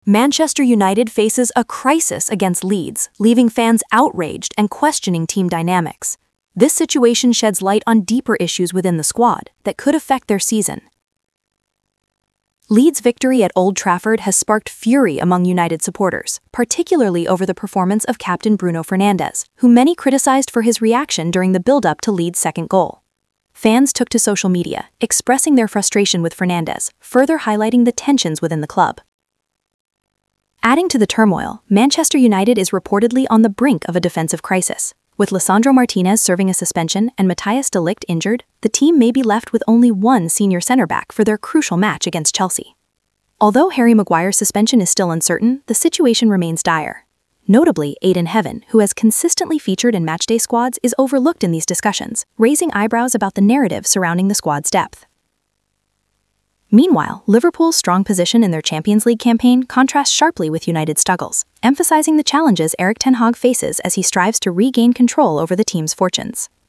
Manchester United faces a crisis against Leeds, leaving fans outraged and questioning team dynamics. This situation sheds light on deeper issues within the squad that could affect their season. Leeds' victory at Old Trafford has sparked fury among United supporters, particularly over the performance of captain Bruno Fernandes, who many criticized for his reaction during the build-up to Leeds' second goal. Fans took to social media, expressing their frustration with Fernandes, further highlighting the tensions within the club. Adding to the turmoil, Manchester United is reportedly on the brink of a defensive crisis. With Lisandro Martinez serving a suspension and Matthijs de Ligt injured, the team may be left with only one senior center-back for their crucial match against Chelsea. Although Harry Maguire's suspension is still uncertain, the situation remains dire. Notably, Aiden Heaven, who has consistently featured in matchday squads, is overlooked in these discussions, raising eyebrows about the narrative surrounding the squad's depth. Meanwhile, Liverpool's strong position in their Champions League campaign contrasts sharply with United's struggles, emphasizing the challenges Erik ten Hag faces as he strives to regain control over the team's fortunes.